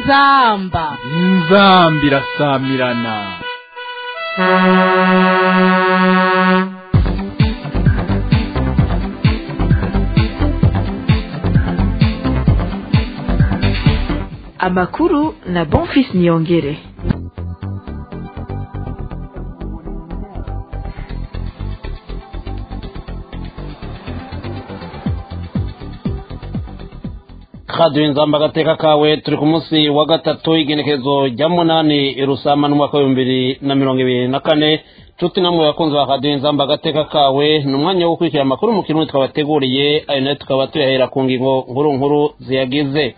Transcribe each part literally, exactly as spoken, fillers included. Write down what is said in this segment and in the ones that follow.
inzamba inzamba irasamirana. Amakuru na Bonfils Niyongere. Radio Inzamba gateka kawe turi ku munsi wa gatatu igenekezo rya munani irusama n'umwaka wa bibiri na mirongo ibiri na kane. Tuti namwe bakunzi ba Radio Inzamba gateka kawe n'umwanya wo kwikira amakuru mu kirundi twabateguriye, ayo nayo tukaba tuyahera ku ngingo nkuru nkuru ziyagize.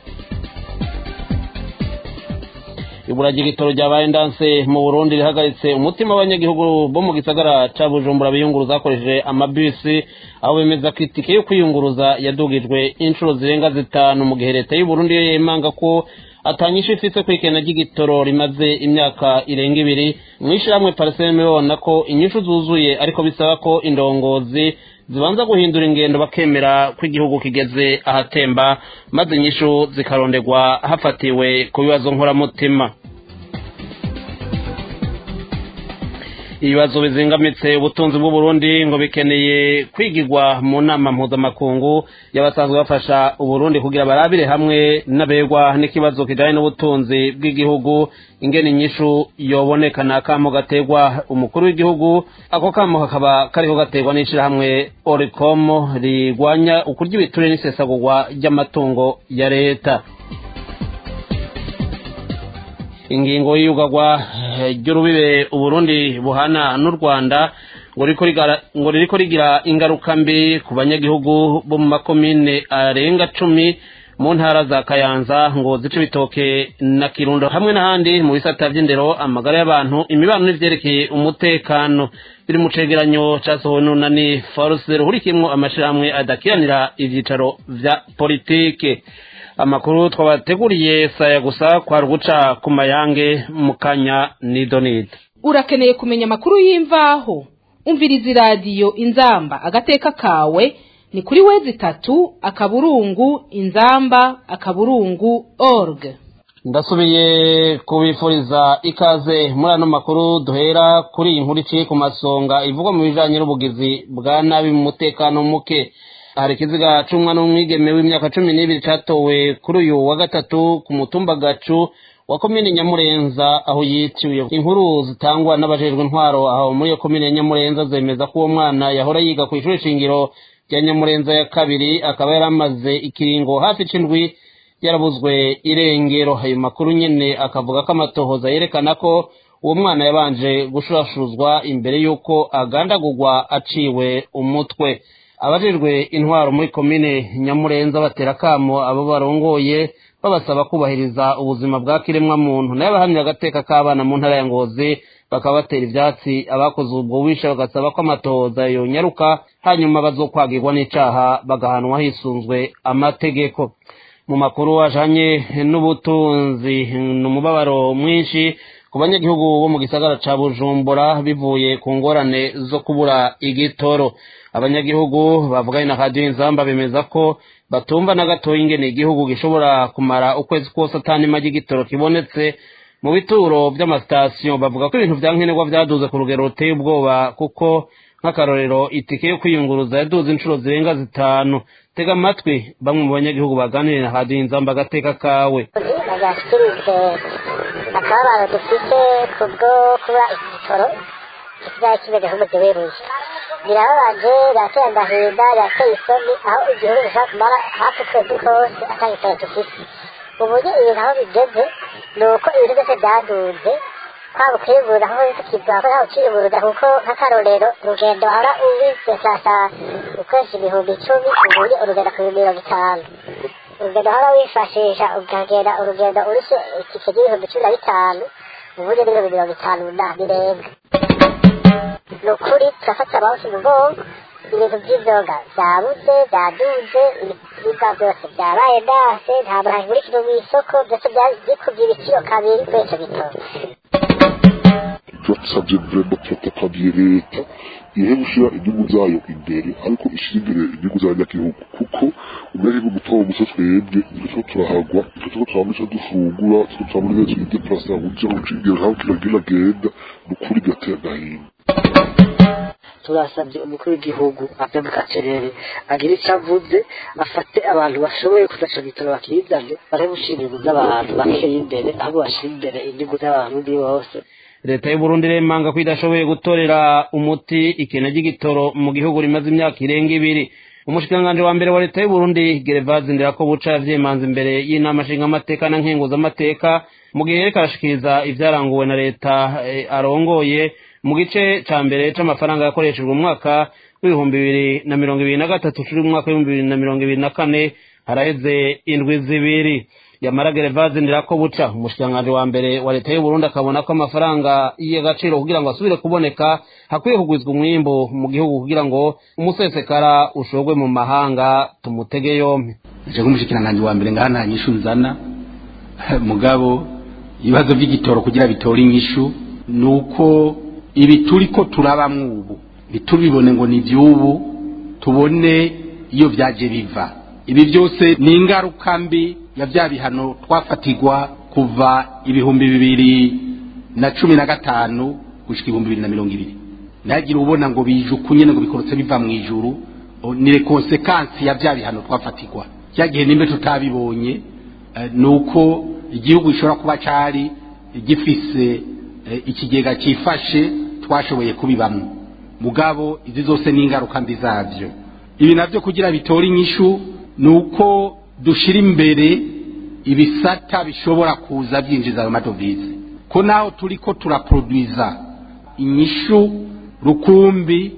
Ibura ry'igitoro ryabaye ndanse mu Burundi rihagaritse umutima w'abanyagihugu bo mu gisagara ca Bujumbura biyunguruza akoresheje amabisi, aho bemeza ko itike yo kwiyunguruza yadugijwe inshuro zirenga zitanu, mu gihe leta y'u Burundi yemanga ko atanyisha ifise kwikena ry'igitoro rimaze imyaka irenga ibiri. Mwishirahamwe Parseme babona ko inyishu zuzuye, ariko bisaba ko indongozi zibanza guhindura ingendo bakemera ko igihugu kigeze ahatemba, maze inyishu zikaronderwa hafatiwe ku bibazo nkoramutima. Ibibazo bizingamitse ubutunzi bw'u Burundi ngo bikeneye kwigirwa mu nama mpuzamakungu y'abasanzwe bafasha u Burundi kugira barabire hamwe n'abegwa n'ikibazo kijanye n'ubutunzi bw'igihugu, ingene inyishu yoboneka na kamo gategwa umukuru w'igihugu. Ako kamo kakaba kariho gategwa n'ishirahamwe Oricom rigwanya ukurya ibiture n'isesagurwa ry'amatungo ya leta. Ingingo y'iyugagwa ry'urubibe u Burundi buhana n'u Rwanda ngo ririko rigira ingaruka mbi ku banyagihugu bo mu makomine arenga cumi mu ntara za Kayanza, ngo zice bitoke na Kirundo hamwe n'ahandi mu bisata vy'indero, amagara y'abantu, imibano n'ivyerekeye umutekano. Biri mu cegeranyo casohowe n'unani Force ruhurikiyemwo amashirahamwe adakiranira ivyicaro vya politike. Amakuru twabateguriye saya gusa kwa ruguca ku mayange mukanya nidonide. Urakeneye kumenya amakuru y'imvaho? Umviriza radio Inzamba agateka kawe ni kuri wezi tatu akaburungu inzamba akaburungu org. Ndasubiye kubifuriza ikaze muri ano makuru. Duhera kuri inkuru iciye ku masonga ivugwa mu bijanye n'ubugizi bwa nabi mu mutekano muke. Hari ikiziga c'umwana w'umwigeme w'imyaka cumi n'ibiri catowe kuri uyu wa gatatu ku mutumba Gacu wa komine Nyamurenza aho yiciwe. Inkuru zitangwa n'abajejwe intwaro aho muri iyo komine Nyamurenza zemeza ko uwo mwana yahora yiga ku ishuri shingiro rya Nyamurenza ya kabiri, akaba yaramaze ikiringo hafi c'indwi yarabuzwe irengero. Ayo makuru nyene akavuga ko amatohoza yerekana ko uwo mwana yabanje gushurashuzwa imbere yuko agandagurwa aciwe umutwe. Abajejwe intwaro muri komine Nyamurenza batera kamo abo barongoye babasaba kubahiriza ubuzima bwa kiremwa muntu, nayo bahamya agateka k'abana mu ntara ya Ngozi bakaba batera ivyatsi abakoze ubwo wisha, bagasaba ko amatohoza yonyaruka hanyuma bazokwagirwa n'icaha bagahanwa hisunzwe amategeko. Mu makuru ajanye n'ubutunzi, n'umubabaro mwinshi ku banyagihugu bo mu gisagara ca Bujumbura bivuye ku ngorane zo kubura igitoro. Abanyagihugu bavuganye na Radio Inzamba bemeza ko batumva na gato ingene igihugu gishobora kumara ukwezi kose atanima ry'igitoro kibonetse mu bituro by'amasitasiyo. Bavuga ko ibintu vyankenerwa vyaduze ku rugero ruteye ubwoba, kuko nk'akarorero itike yo kwiyunguruza yaduze inshuro zirenga zitanu. Tega amatwi bamwe mu banyagihugu baganiriye na Radio Inzamba agateka kawe. Akababaro dufite kubwo kuba igitoro kizaye kimeze nk'umudeberuye, birababaje, birateye agahinda, birateye isoni, aho igihugu gishobora kumara hafi ukwezi kose ata gitoro dufite. Uburyo ibintu aho bigeze ni uko ibintu byose byaduze, kwaba kwiyunguruza aho tukibwa ko ntawe ukiyunguruza, kuko nk'akarorero urugendo ahora ubisesa ukoresha ibihumbi icumi, ubuye urugendo ku bihumbi mirongo itanu. Urugendo ahora wifashisha ukagenda urugendo urishe itike y'ibihumbi cumi na bitanu, ubuye n'ibihumbi mirongo itanu na birenga. Ni ukuri turafata amaboko umugongo, ibintu by'inzoga byabuze, byaduze, ibiribwa byose byabaye ndase, nta muntu ahingurikira mu isoko, byose byikubye ibiciro kabiri kuri ico gitoro. turasabye vrema turatakambiye leta ihe gushira inyungu zayo imbere ariko ishira imbere inyungu z'abanyagihugu kuko umunyagihugu muto muto twebwe nitwo turahagwa nitwo turamisha dufungura nitwo turamuri neza ideplasa uburyo buciye aho kiragira genda nukuri gatera gahinda. turasabye umukuru w'igihugu ave mu gacerere agira icyo avuze afate abantu bashoboye kudaca gitoro bakizane bare gushimira z'abantu bakeye imbere aho bashira imbere inyungu z'abantu bose. leta y'u Burundi remanga ko idashoboye gutorera umuti ikena ry'igitoro mu gihugu rimaze imyaka irenga ibiri. Umushikiranganji wa mbere wa leta y'u Burundi Gervase Ndirakobuca yavyemanze imbere y'inama nshingamateka na nkenguzamateka mu gihe yariko arashikiriza ivyaranguwe na leta e, arongoye mu gice ca mbere c'amafaranga yakoreshejwe mu mwaka w'ibihumbi bibiri na mirongo ibiri na gatatu turi mu mwaka w'ibihumbi bibiri na mirongo ibiri na kane haraheze indwi zibiri. Yamara Gervase Ndirakobuca umushikiranganji wa mbere wa leta y'u Burundi akabona ko amafaranga y'agaciro kugira ngo asubire kuboneka hakwiye kugwizwa umwimbo mu gihugu kugira ngo umusesekara ushogwe mu mahanga tumutege yompi. Je kumushikiranganje wa mbere ngana nyishu nzana mugabo ibibazo by'igitoro kugira bitora inyishu nuko ibi turiko turabamwe ubu bitubibone ngo ni by'ubu tubone iyo byaje biva. Ibi byose ni ingaruka mbi ya bya bihano twafatirwa kuva ibihumbi bibiri na cumi na gatanu gushika ibihumbi bibiri na mirongo ibiri. Nagira ubona ngo bijukunye ngo bikorotse biva mu ijuru ni konsekansi ya bya bihano twafatirwa. Cyagihe nimbe tutabibonye uh, nuko igihugu gishobora kuba cari gifise uh, ikigega cifashe twashoboye kubibamwe mugabo izi zose ni ingaruka mbi zavyo. Ibi navyo kugira bitora inyishu nuko dushira imbere ibisata bishobora kuza byinjiza ayo madovize ko naho turiko turaproduiza inyishu rukumbi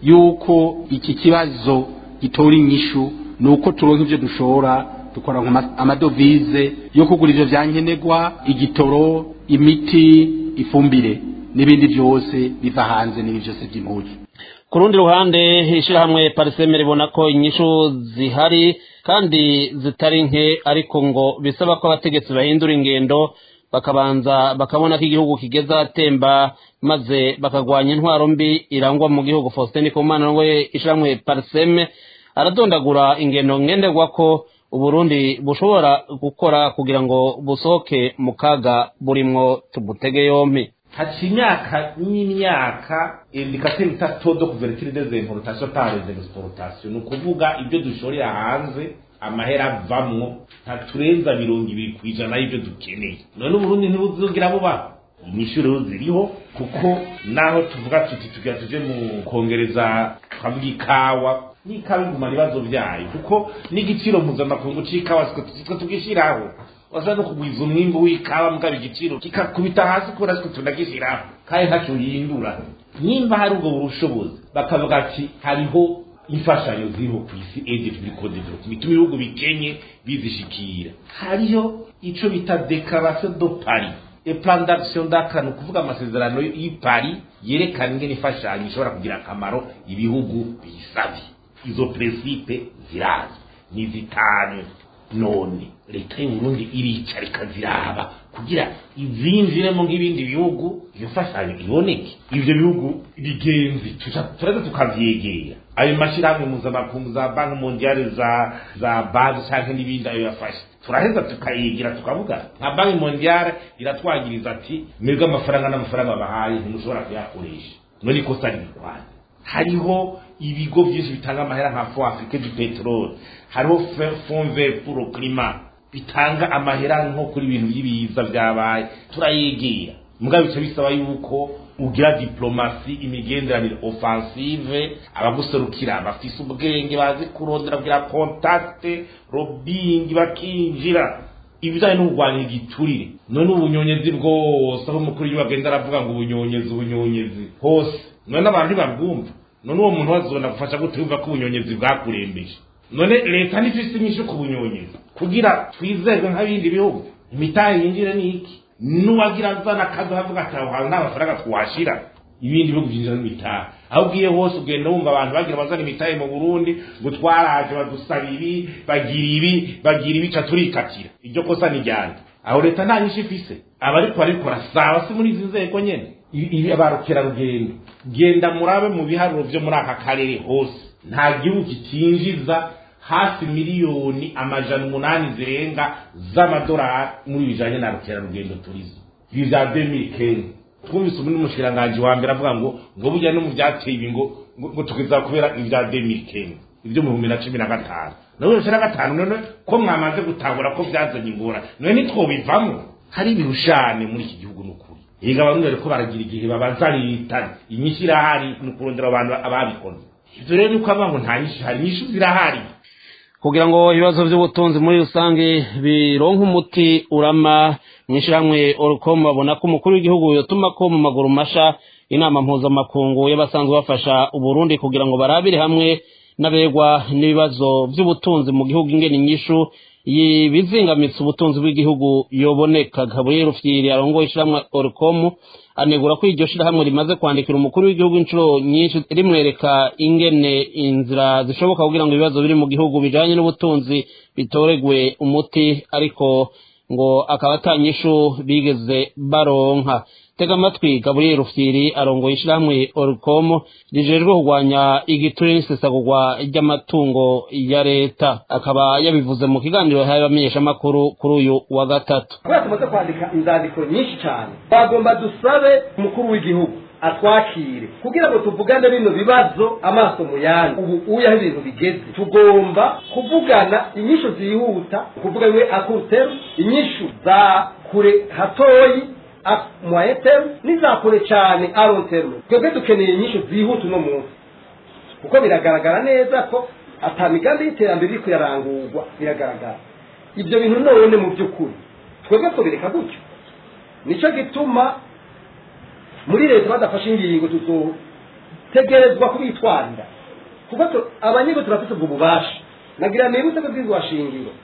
yuko iki kibazo gitora inyishu nuko turonka ivyo dushora dukora amadovize yo kugura ivyo vyankenegwa igitoro imiti ifumbire n'ibindi byose biva hanze n'ibi byose by'impuzu. Ku rundi ruhande ishirahamwe Parseme ribona ko inyishu zihari kandi zitari nke ariko ngo bisaba ko abategetsi bahindura ingendo bakabanza bakabona ko igihugu kigeza atemba maze bakagwanya intwaro mbi irangwa mu gihugu. Faustin Komana ngo ishirahamwe Parseme aradondagura ingendo ngenderwa ko Uburundi bushobora gukora kugira ngo busohoke mu kaga burimwo tubutege yompi. Haci imyaka n'imyaka indikateur itatu do couverture des importations par les exportations no kuvuga ibyo dushorera hanze amahera avamwo ntaturenza mirongo ibiri kwijana y'ibyo dukeneye. None Uburundi ntibuzogira buba inyishuro ziriho kuko naho tuvuga tuti tugira tuje mu kongereza twavuga ikawa n'ikawa iguma ibibazo byayo kuko n'igiciro mpuzamakungu c'ikawa siko tugishiraho wasa no kugwiza umwimbo w'ikawa mugaba igiciro kikakubita hasi ko rasiko tunagishiraho kandi ntaco yindura. Nimba hari ubwo burushobozi bakavuga ati hariho imfashanyo ziriho ku isi aide publique development bituma ibihugu bikenye bizishikira. Hariho ico bita déclaration de Paris et plan d'action d'Accra no kuvuga amasezerano y'i Paris yerekana ingene imfashanyo ishobora kugira akamaro ibihugu bisavye. Izo principe zirazi ni zitanu. None leta y'u Burundi iricara ikaziraba kugira izinjiremo nk'ibindi bihugu iyo mfashanyo iboneke. Ivyo bihugu bigenzi turaza tukavyegera ayo mashirahamwe mpuzamakungu za Banki Mondiale za za banki canke n'ibindi ayo yafashe turaheza tukayegera tukavuga nka Banki Mondiale iratwagiriza ati mwebwe amafaranga n'amafaranga bahaye ntimushobora kuyakoresha. None ikosa rikwana hariho ibigo byinshi bitanga amahera nka Fonds Africain du Pétrole, hariho Fonds Vert pour le Climat bitanga amahera nko kuri ibintu by'ibiza byabaye turayegera. Mugabe bice bisaba yuko ugira diplomasi imigenderanire offensive abaguserukira bafise ubwenge bazi kurondera kugira contact lobbying bakinjira ibijanye no kurwanya igiturire. None ubunyonyezi bwose aho umukuru y'abagenda aravuga ngo ubunyonyezi ubunyonyezi hose none abantu babwumva. None uwo muntu wazona gufasha gutumva ko ubunyonyezi bwakurembeje. None leta nifise inyishu ku bunyonyezi kugira twizerwe nk'abindi bihugu imitahe yinjire niki nuwagira nzana kazo havuga ataho n'amafaranga twashira ibindi bihugu byinjira n'imitahe. Aho ugiye hose ugenda wumva abantu bagira bazana imitahe mu Burundi ngo twaraje badusabiri bagira ibi bagira ibica turikatira. Iryo kosa ni ryande aho leta nta nyinshi ifise abari ko ariko rasaba si muri izi nzego nyene abarukerarugendo genda murabe mu biharuro byo muri aka karere hose nta gihugu kitinjiza hafi miliyoni amajana umunani zirenga z'amadolari muri bijanye na rukerarugendo turisme ibi vya deux mille quinze twumvise ubu n'umushikiranganji wa mbere avuga ngo ngo burya no mu byateye ibi ngo ngo tukiza kubera ibya deux mille quinze ibyo mu bihumbi na cumi na gatanu nawe cumi na gatanu none ko mwamaze gutangura ko byazanye ingorane none nitwobivamo hari ibihushane muri iki gihugu n'ukuri yiga bamwe rero ko baragira igihe babanza leta inyinshi irahari n'ukurondera abantu ababikoze ivyo rero niko abantu nta nyinshi hari nyinshi zirahari kugira ngo ibibazo by'ubutunzi muri rusange bironke umuti urama mwishirahamwe Orcom babona ko umukuru w'igihugu yotuma ko mu maguru masha inama mpuzamakungu y'abasanzwe bafasha uburundi kugira ngo barabire hamwe n'abegwa n'ibibazo by'ubutunzi mu gihugu ingene inyishu yibizingamitse ubutunzi bw'igihugu yoboneka. Gabriel Rufyiri arongoye ishiramwe Orcom anegura ko iryo shirahamwe rimaze kwandikira umukuru w'igihugu inshuro nyinshi rimwereka ingene inzira zishoboka kugira ngo ibibazo biri mu gihugu bijanye n'ubutunzi bitoregwe umuti, ariko ngo akaba atanyishu bigeze baronka. Tega amatwi Gabriel Rufyiri arongoye ishiramwe Orcom rijejwe kurwanya igiturire n'isesagurwa ry'amatungo ya leta, akaba yabivuze mu kiganiro yahaye abamenyesha makuru kuri uyu wa gatatu. Kubera tumaze kwandika inzandiko nyinshi cyane, bagomba dusabe umukuru w'igihugu atwakire kugira ngo tuvugane bino bibazo amaso mu yandi. Ubu uyaho ibintu bigeze, tugomba kuvugana inyishu zihuta, kuvuga we akuteru inyishu za kure hatoyi moyen terme nizakure cyane a long terme. Twebwe dukeneye inyishu zihuta no munsi, kuko biragaragara neza ko atamigambi y'iterambere iri kuyarangurwa, biragaragara ibyo bintu none mu by'ukuri twebwe tubireka gutyo. Nico gituma muri leta badafashe ingingo tuzotegerezwa kubitwarira, kuko abanyigo turafite ubwo bubasha. Nagira nibutse ko bwizwa shingiro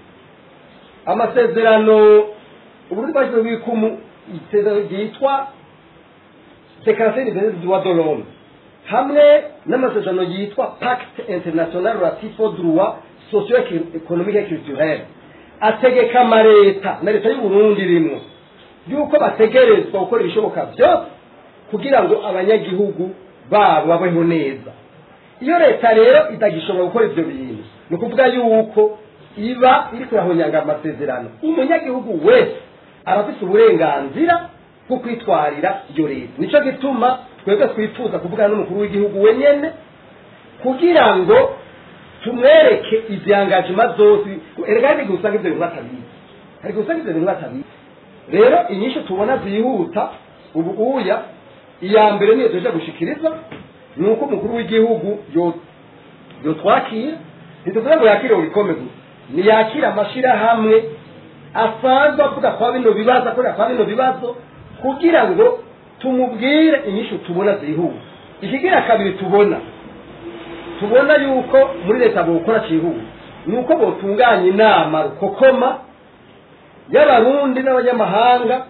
amasezerano uburundi bashyize bikumu itezero yitwa Déclaration des droits de l'homme hamwe n'amasezerano yitwa Pacte International Relatif aux droits socio-économiques et culturels ategeka amareta na leta y'u Burundi rimwe yuko bategerezwa gukora ibishoboka byose kugira ngo abanyagihugu babo babeho neza. Iyo leta rero itagishobora gukora ibyo bintu, ni ukuvuga yuko iba iri kurahonyanga amasezerano. Umunyagihugu wese arafite uburenganzira bwo kwitwarira iyo leta. Nico gituma twebwe twifuza kuvugana n'umukuru w'igihugu wenyene kugira ngo tumwereke ivyangajima zose. Erega ndi gusanga ibyo bintu batabizi, hari gusanga ibyo bintu batabizi. Rero inyishu tubona zihuta ubu uya iya mbere niyo tuje gushikiriza nuko umukuru w'igihugu yo yo twakira ntituvuga ngo yakire urikome gusa, ni yakira amashira hamwe asanzwe avuga kwa bino bibazo akora kwa bino bibazo kugira ngo tumubwire inyishu tubona zihuta. Ikigira kabiri tubona tubona yuko muri leta bokora cihuta nuko botunganya inama rukokoma y'abarundi n'abanyamahanga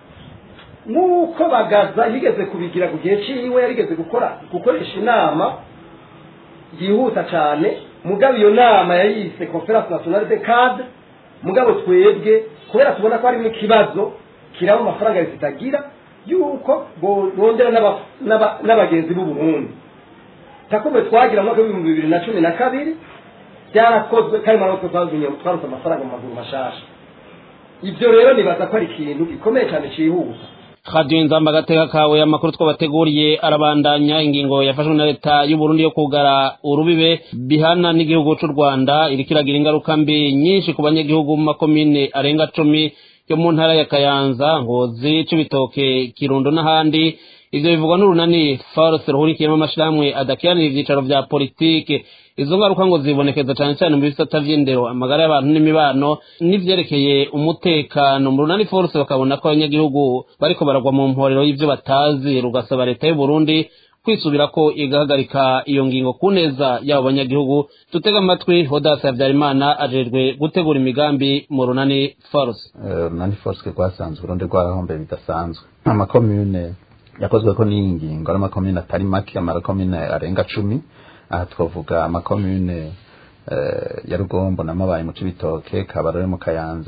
nuko bagaza yigeze kubigira ku gihe ciwe, yarigeze gukora gukoresha inama yihuta cyane. Mugabo iyo nama yayise Conference Nationale des Cadres, mugabo twebwe kubera tubona ko ari ikibazo kirabo amafaranga zitagira yuko bondera n'abagenzi b'u Burundi. Takumbe twagira mu bihumbi bibiri na cumi na kabiri byarakozwe kandi maroko twazinye twaruta amafaranga mu maguru mashasha. Ibyo rero nibaza ko ari ikintu gikomeye cyane cihuta. Radio Inzamba gateka kawe amakuru twabateguriye arabandanya. Ingingo yafashwe na leta y'u Burundi yo kugara urubibe bihana n'igihugu cy'u Rwanda irikiragira ingaruka mbi nyinshi ku banyagihugu mu makomine arenga cumi yo mu ntara ya Kayanza, Ngozi, Cibitoke, Kirundo n'ahandi. Ivyo bivugwa n'urunani Force ruhurikiyemo amashirahamwe adakiranira ivyicaro vya politike. Izo ngaruka ngo zibonekeza cyane cyane mu bisata vy'indero, amagara y'abantu n'imibano n'ivyerekeye umutekano. Mu runani Force bakabona ko abanyagihugu bariko baragwa mu mporero y'ivyo batazi, rugasaba leta y'u Burundi kwisubira ko igahagarika iyo ngingo kuneza y'abo banyagihugu. Tutega amatwi Hodasi Habyarimana ajejwe gutegura imigambi mu runani Force. Runani Force kwasanzwe Burundi rwarahombe bidasanzwe. Amakomune yakozwe ko n'ingingo ari amakomune atari make, amakomune arenga cumi. Aha twavuga amakomune ya Rugombo na Mabaye mu Cibitoke, Kabarore mu Kayanza,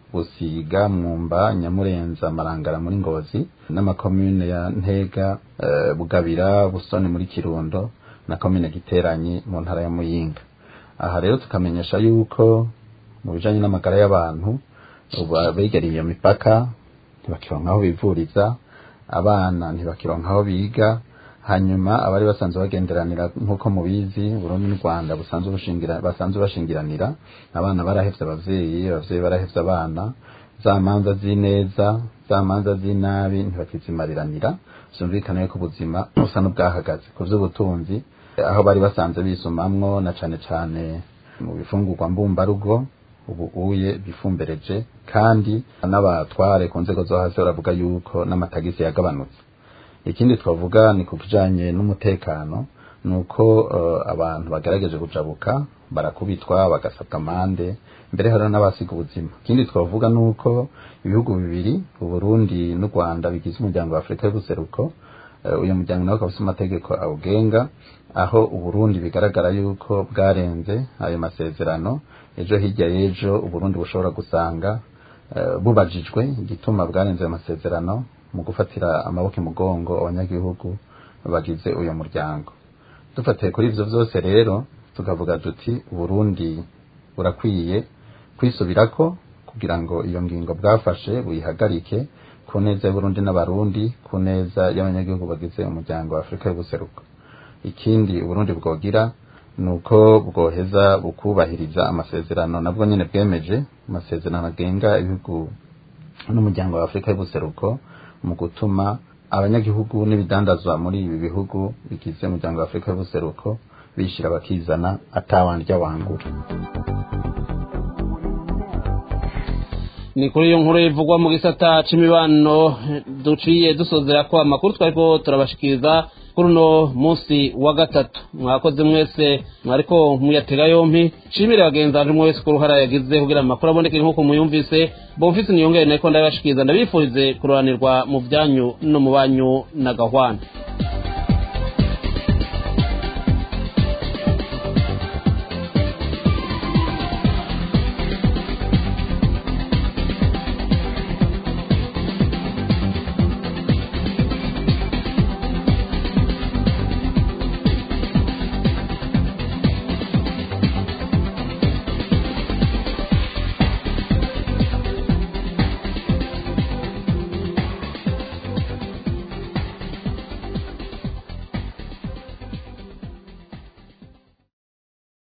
Busiga, Mwumba, Nyamurenza, Marangara muri Ngozi, n'amakomune ya Ntega, e, Bugabira, Busoni muri Kirundo na komine Giteranyi mu ntara ya Muyinga. Aha rero tukamenyesha yuko mu bijanye n'amagara y'abantu begereye iyo mipaka ntibakironka aho bivuriza, abana ntibakironka aho biga, hanyuma abari basanzwe bagenderanira nk'uko mubizi Burundi n'u Rwanda busanzwe bushingira basanzwe bashingiranira, abana barahevye abavyeyi, abavyeyi barahevye abana, za manza zineza, za manza zinabi ntibakizimariranira, vyumvikana yuko ubuzima busa n'ubwahagaze ku vy'ubutunzi, aho bari basanze bisumamwo na cane cane mu bifungurwa mbumbarugo ubu uye bifumbereje, kandi n'abatware ku nzego zo hasi baravuga yuko n'amatagisi yagabanutse. Ikindi twavuga ni ku kijanye n'umutekano, nuko uh, abantu bagerageje kujabuka barakubitwa bagasabwa amande, mbere hari n'abasiga ubuzima. Ikindi twavuga nuko ibihugu bibiri u Burundi n'u Rwanda bigize umuryango wa Afrika y'ubuseruko, uh, uyu muryango nawo ukaba ufite amategeko awugenga, aho u Burundi bigaragara yuko bwarenze ayo masezerano. Ejo hirya y'ejo u Burundi bushobora gusanga uh, bubajijwe igituma bwarenze ayo masezerano mu gufatira amaboko imugongo abanyagihugu bagize uyo muryango. Dufatiye kuri ivyo vyose rero tukavuga duti Burundi burakwiye kwisubirako kugira ngo iyo ngingo bwafashe buyihagarike ku neza y'Uburundi n'abarundi, ku neza y'abanyagihugu bagize umuryango wa Afrika y'ubuseruko. Ikindi Burundi bwogira nuko bwoheza bukubahiriza amasezerano nabwo nyene bwemeje, amasezerano agenga ibihugu n'umuryango wa Afrika y'ubuseruko mu gutuma abanyagihugu n'ibidandazwa muri ibi bihugu bigize umuryango wa Afrika y'ubuseruko bishira bakizana atawandya wangura. Ni kuri iyo nkuru ivugwa mu gisata c'imibano duciye dusozera ko amakuru twariko turabashikiriza kuri no munsi wa gatatu. Mwakoze mwese mwariko muyatega yompi, shimire bagenzanje mwese ko ruhara yagize kugira amakuru aboneke nkuko muyumvise. Bonfils Niyongere nako ndabashikiriza, ndabifurize kuroranirwa mu byanyu no mu banyu na gahwana.